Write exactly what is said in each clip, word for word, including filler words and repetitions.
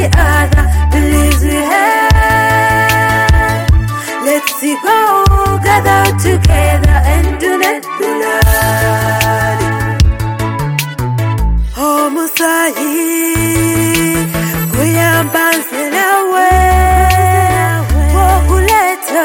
each other, please we have. Let's go, gather together and donate blood. Oh Musayi, kuyambanze nawe, wokuleta,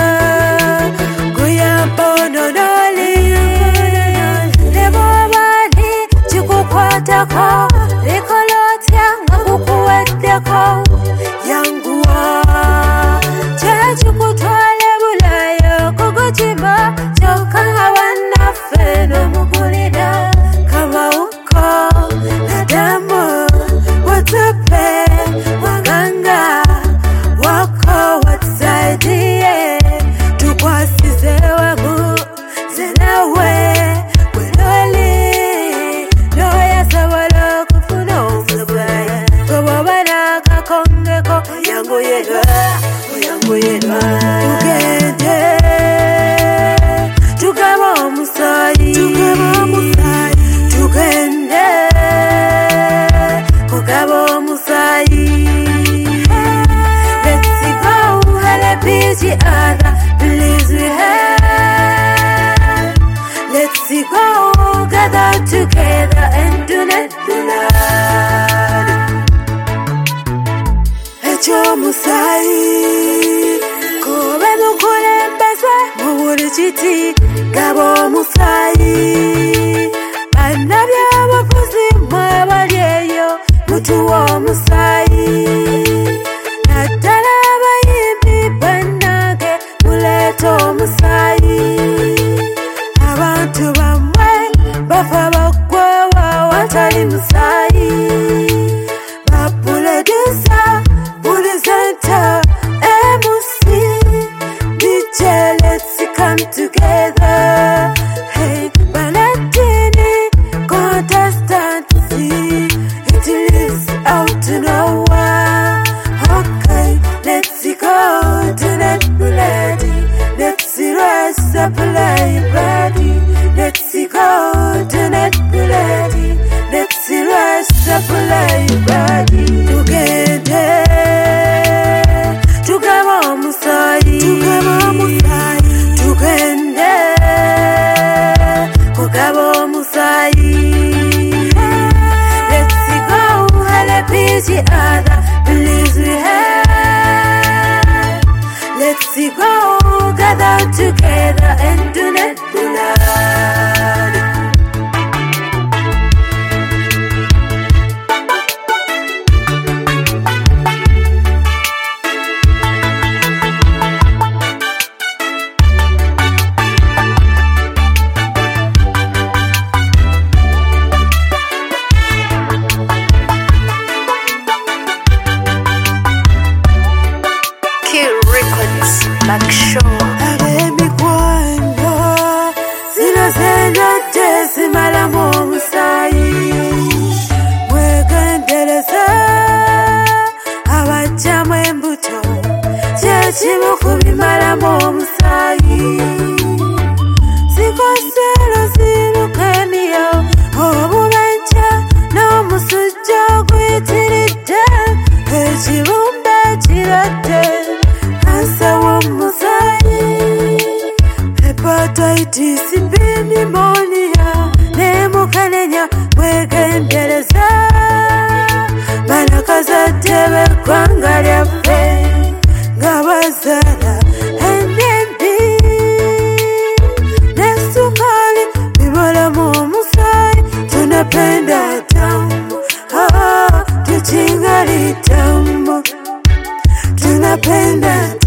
kuyambono noli, nebo abandi chikukwatako, likolotya nga kukuweddeko, yanguwa, chachikutwale bulayo, kukuchimba, choka wannaffe n'omugulira, kama uko, nadamu, watupe, waganga, wako watusaidie, tukwasize wamu, zenawe, weloli, noya sabola kufuna omusayi, kobobana kakongeko, yangu yedwa, yangu yedwa, tugende, tugaba omusayi, tugaba omusayi, tugende, kugaba omusayi. Let's go, help each other, please we have. Let's go, gather together and donate blood. Echo musayi, kobe mukulembeze mubuli kiti, gaba omusayi. Bana by'abafuzi mmwe bali eyo, mutuwe omusayi. Naddala abayimbi bannange muleete omusayi. Abantu bammwe bafa baggweewo watali musayi. Bapuledusa, pulizenta, M C, D J, let's come together. Hey, Balatini, contestancy, it lives out to nowhere. Okay, let's go to that bloody. Let's rise up like bloody. Let's go to that bloody. Let's rise up like bloody. Together, together, Musayi, together, Musayi, together, together, Musayi. Let's go, help each other, please we have. Let's go, gather together and donate blood. Like show Abemi kwando Zino zeno tesi malamu omusayi Mwegendeleza Abajamu embuto Kyekimu kubimalamu omusayi Zikosero zirukaniyo Obubenja n'omusujja guyitiridde Ekibumbe kiradde Kansa Musayi, hepatitis B, pneumonia, nemukanenya mwegendeleza. Banakazadde b'eggwanga lyaffe nga bazaala ennembi ne sukali bibalamu omusayi. Tunapenda damu, ah, tuchingali damu. Tunapenda